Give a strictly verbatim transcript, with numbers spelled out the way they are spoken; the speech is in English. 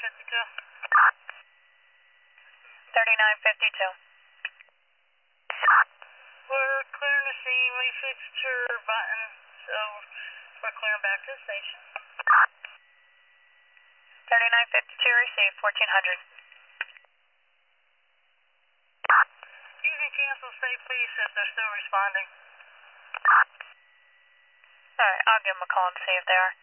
fifty-two. thirty-nine fifty-two. We're clearing the scene. We fixed your button, so we're clearing back to the station. thirty-nine fifty-two, received, fourteen hundred. You can cancel safe police if they're still responding. Alright, I'll give them a call and see if they are.